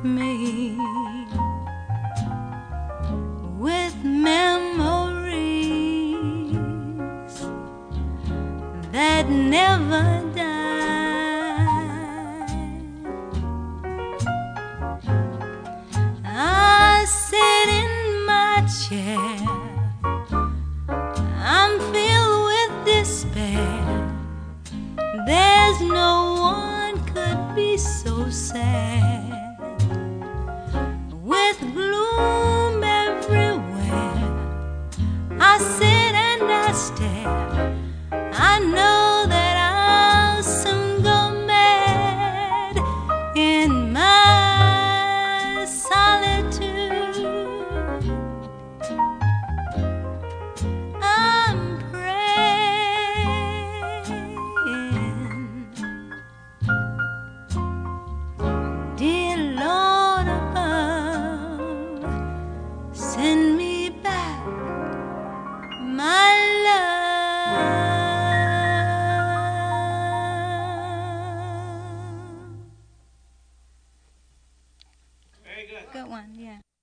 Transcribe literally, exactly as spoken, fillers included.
me with memories that never die. I sit in my chair, I'm filled with despair. There's no one could be so sad. With gloom everywhere, I sit and I stare. I know that I'll soon go mad in my solitude. I'm praying, dear Lord above, send me back my love. Very good. Good one, yeah.